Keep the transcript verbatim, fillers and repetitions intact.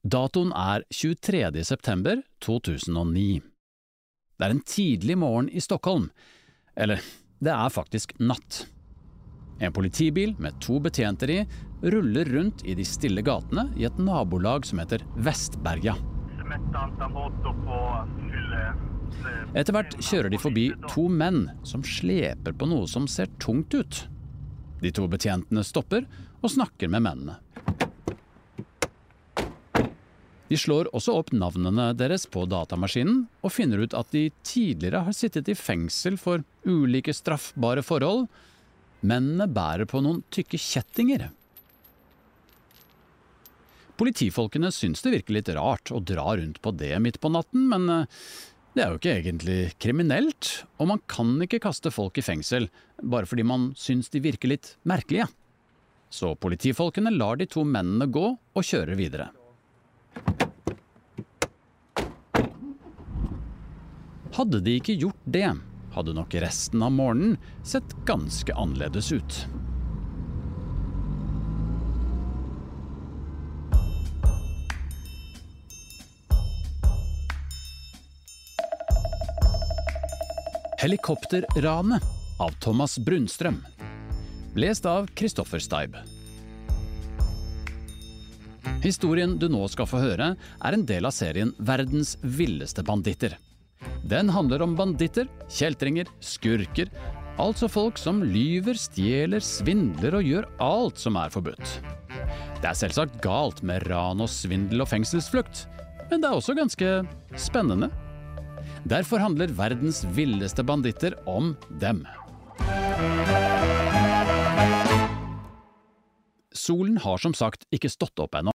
Datoen er tjuetredje september to tusen og ni. Det er en tidlig morgen i Stockholm, eller det er faktisk natt. En politibil med to betjenter i ruller rundt i de stille gatene i et nabolag som heter Vestberga. Etter hvert kjører de forbi to menn som sleper på noe som ser tungt ut. De to betjentene stopper og snakker med mennene. De slår også opp navnene deres på datamaskinen og finner ut at de tidligere har sittet i fengsel for ulike straffbare forhold. Mennene bærer på noen tykke kjettinger. Politifolkene syns det virker litt rart å dra rundt på det midt på natten, men det er jo ikke egentlig kriminelt, og man kan ikke kaste folk i fengsel bare fordi man syns de virker litt merkelige. Så politifolkene lar de to mennene gå og kjører videre. Hadde de ikke gjort det, hadde nok resten av morgenen sett ganske annerledes ut. Helikopterranet av Thomas Brunstrøm. Lest av Kristoffer Steib. Historien du nå skal få høre er en del av serien Verdens villeste banditter. Den handler om banditter, kjeltringer, skurker, altså folk som lyver, stjeler, svindler og gjør alt som er forbudt. Det er selvsagt galt med ran og svindel og fengselsflukt, men det er også ganske spennende. Derfor handler Verdens villeste banditter om dem. Solen har som sagt ikke stått opp ennå.